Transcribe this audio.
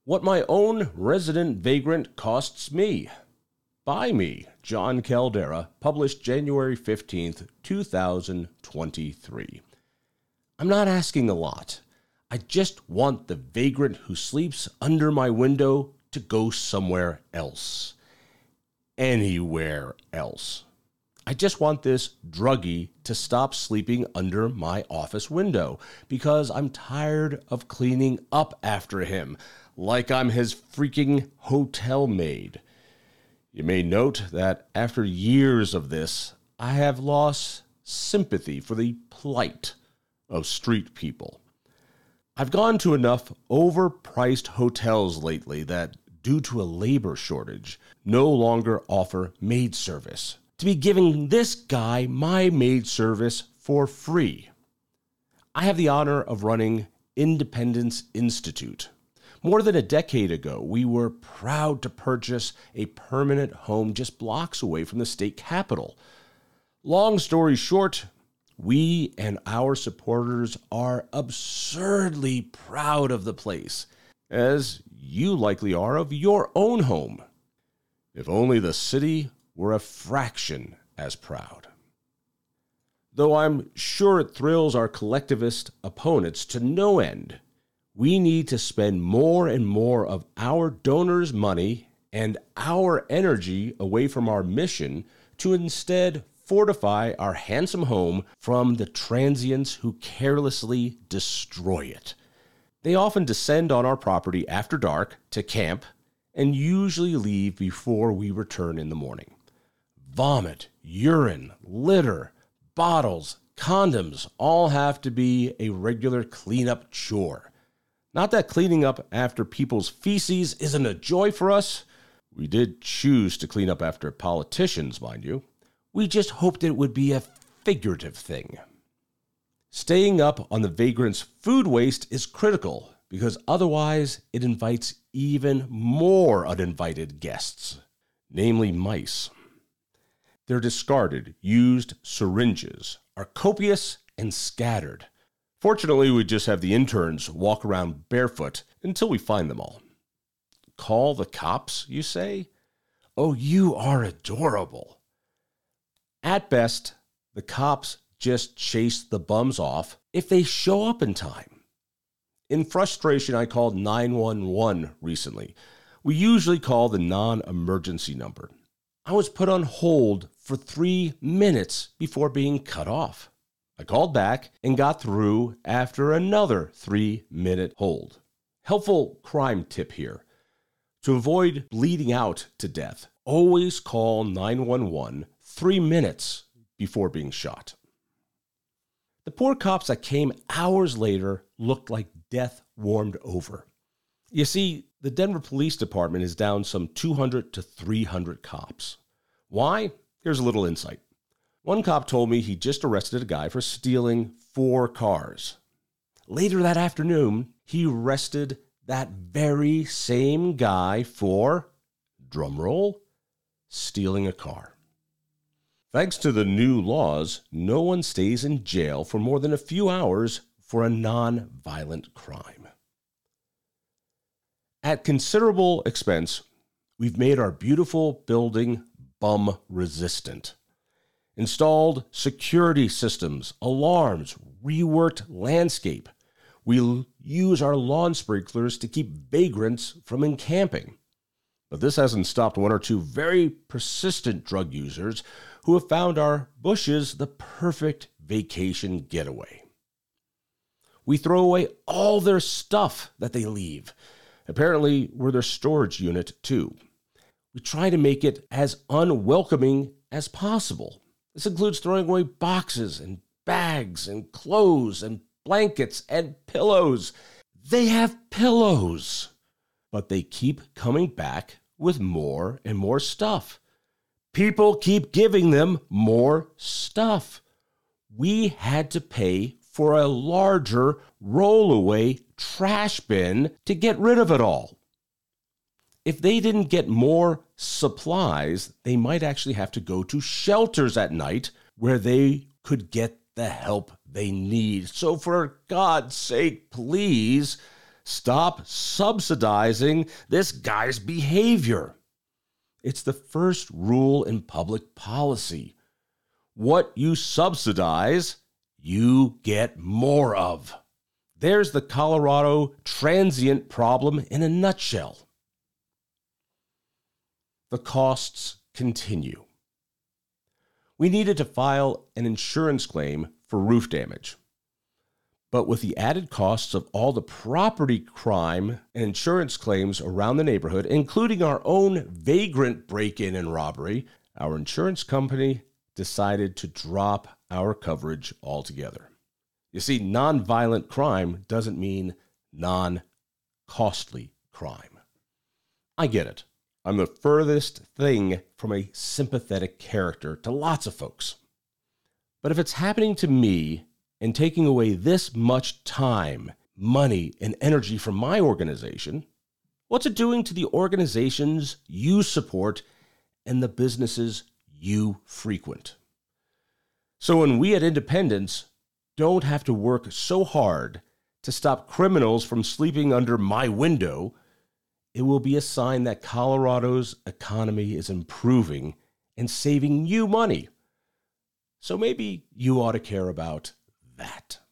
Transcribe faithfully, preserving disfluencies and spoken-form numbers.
What My Own Resident Vagrant Costs Me. By me, John Caldera, published January fifteenth, two thousand twenty-three. I'm not asking a lot. I just want the vagrant who sleeps under my window to go somewhere else. Anywhere else. I just want this druggie to stop sleeping under my office window because I'm tired of cleaning up after him like I'm his freaking hotel maid. You may note that after years of this, I have lost sympathy for the plight of street people. I've gone to enough overpriced hotels lately that, due to a labor shortage, no longer offer maid service, to be giving this guy my maid service for free. I have the honor of running Independence Institute. More than a decade ago, we were proud to purchase a permanent home just blocks away from the state capitol. Long story short, we and our supporters are absurdly proud of the place, as you likely are of your own home. If only the city were a fraction as proud. Though I'm sure it thrills our collectivist opponents to no end, we need to spend more and more of our donors' money and our energy away from our mission to instead fortify our handsome home from the transients who carelessly destroy it. They often descend on our property after dark to camp and usually leave before we return in the morning. Vomit, urine, litter, bottles, condoms all have to be a regular cleanup chore. Not that cleaning up after people's feces isn't a joy for us. We did choose to clean up after politicians, mind you. We just hoped it would be a figurative thing. Staying up on the vagrant's food waste is critical because otherwise it invites even more uninvited guests, namely mice. Their discarded, used syringes are copious and scattered. Fortunately, we just have the interns walk around barefoot until we find them all. Call the cops, you say? Oh, you are adorable. At best, the cops just chase the bums off if they show up in time. In frustration, I called nine one one recently. We usually call the non-emergency number. I was put on hold for three minutes before being cut off. I called back and got through after another three-minute hold. Helpful crime tip here. To avoid bleeding out to death, always call nine one one three minutes before being shot. The poor cops that came hours later looked like death warmed over. You see, the Denver Police Department is down some two hundred to three hundred cops. Why? Here's a little insight. One cop told me he just arrested a guy for stealing four cars. Later that afternoon, he arrested that very same guy for, drumroll, stealing a car. Thanks to the new laws, no one stays in jail for more than a few hours for a non-violent crime. At considerable expense, we've made our beautiful building bum-resistant. Installed security systems, alarms, reworked landscape. We'll use our lawn sprinklers to keep vagrants from encamping. But this hasn't stopped one or two very persistent drug users who have found our bushes the perfect vacation getaway. We throw away all their stuff that they leave. Apparently, we're their storage unit too. We try to make it as unwelcoming as possible. This includes throwing away boxes and bags and clothes and blankets and pillows. They have pillows, but they keep coming back with more and more stuff. People keep giving them more stuff. We had to pay for a larger rollaway trash bin to get rid of it all. If they didn't get more supplies, they might actually have to go to shelters at night where they could get the help they need. So for God's sake, please Stop subsidizing this guy's behavior. It's the first rule in public policy. What you subsidize, you get more of. There's the Colorado transient problem in a nutshell. The costs continue. We needed to file an insurance claim for roof damage. But with the added costs of all the property crime and insurance claims around the neighborhood, including our own vagrant break-in and robbery, our insurance company decided to drop our coverage altogether. You see, nonviolent crime doesn't mean non-costly crime. I get it. I'm the furthest thing from a sympathetic character to lots of folks. But if it's happening to me and taking away this much time, money, and energy from my organization, what's it doing to the organizations you support and the businesses you frequent? So when we at Independence don't have to work so hard to stop criminals from sleeping under my window, it will be a sign that Colorado's economy is improving and saving you money. So maybe you ought to care about that.